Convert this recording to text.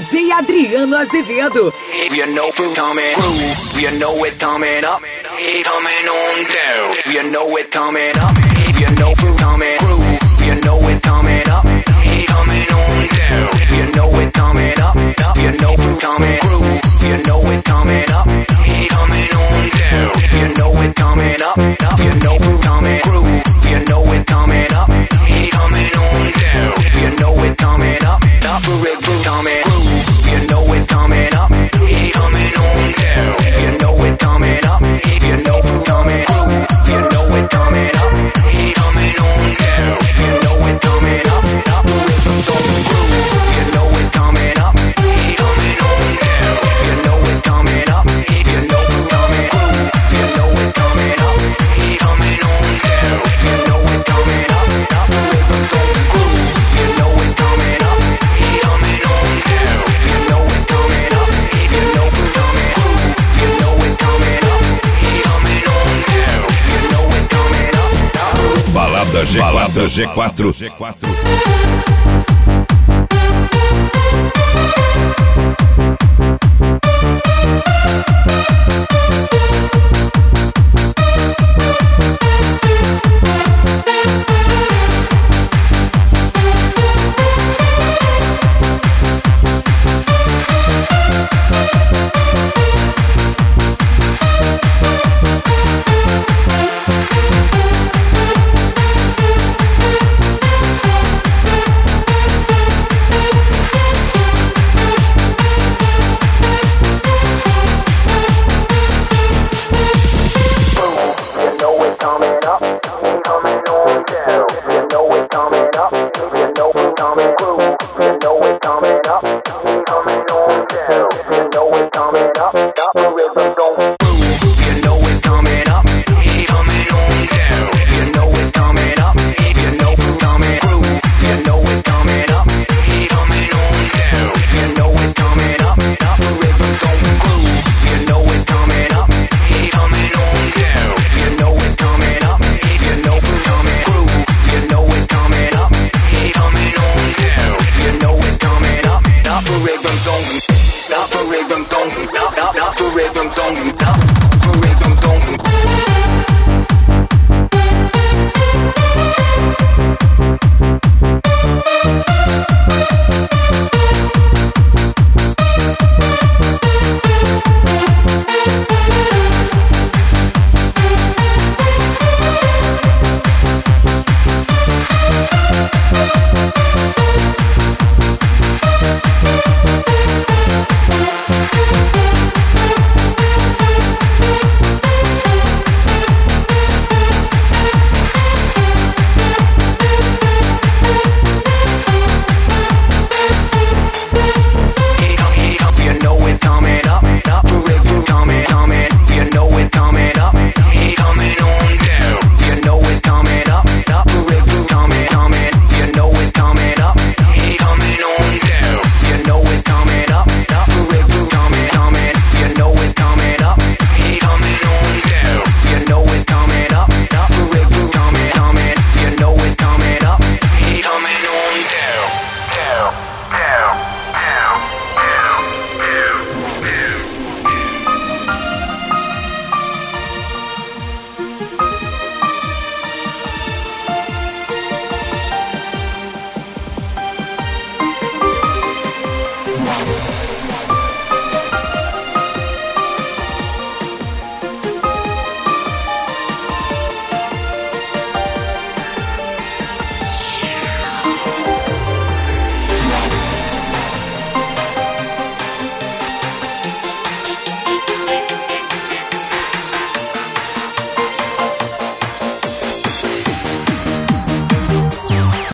DJ Adriano Azevedo. You know it coming, groove. You know it coming up. It coming on down. You know it coming up. You know it coming, groove. You know it coming up. It coming on down. You know it coming up. You know it coming, groove. You know it coming up. It coming on down. You know it coming up. You know it coming, groove. You know it coming up. It coming on down. You know it coming up. It coming, groove. You know it coming up. It coming on down. You know it coming up. You know it coming, groove. You know it coming up. It coming on down. You know it coming up. The rhythm's on the groove. You know it coming up. It coming on down. You know it coming up. You know it coming, groove. You know it coming up. It coming on down. You know it coming up. The rhythm's on the groove. You know it coming up. It coming on down. You know it coming up. You know it coming, groove. You know it coming up. It coming on down. You know it coming up. Balada G4.